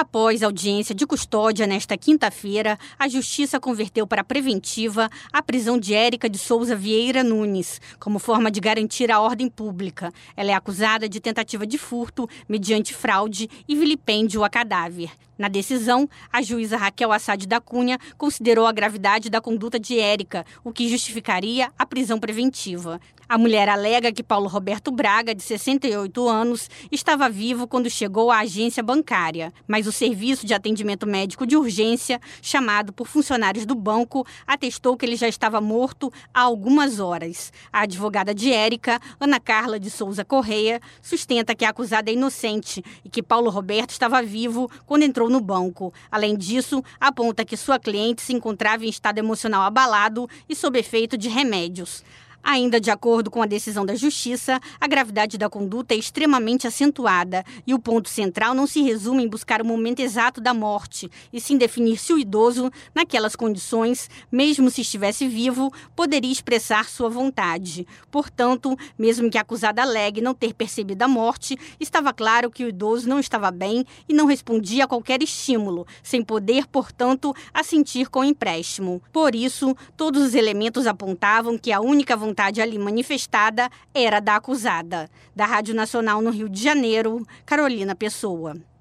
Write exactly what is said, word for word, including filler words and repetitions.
Após audiência de custódia nesta quinta-feira, a Justiça converteu para preventiva a prisão de Érica de Souza Vieira Nunes, como forma de garantir a ordem pública. Ela é acusada de tentativa de furto mediante fraude e vilipêndio a cadáver. Na decisão, a juíza Raquel Assad da Cunha considerou a gravidade da conduta de Érica, o que justificaria a prisão preventiva. A mulher alega que Paulo Roberto Braga, de sessenta e oito anos, estava vivo quando chegou à agência bancária, mas o serviço de atendimento médico de urgência, chamado por funcionários do banco, atestou que ele já estava morto há algumas horas. A advogada de Érica, Ana Carla de Souza Correia, sustenta que a acusada é inocente e que Paulo Roberto estava vivo quando entrou no banco. Além disso, aponta que sua cliente se encontrava em estado emocional abalado e sob efeito de remédios. Ainda de acordo com a decisão da Justiça, a gravidade da conduta é extremamente acentuada e o ponto central não se resume em buscar o momento exato da morte, e sim definir se o idoso, naquelas condições, mesmo se estivesse vivo, poderia expressar sua vontade. Portanto, mesmo que a acusada alegue não ter percebido a morte, estava claro que o idoso não estava bem e não respondia a qualquer estímulo, sem poder, portanto, assentir com o empréstimo. Por isso, todos os elementos apontavam que a única vontade vontade ali manifestada era da acusada. Da Rádio Nacional no Rio de Janeiro, Carolina Pessoa.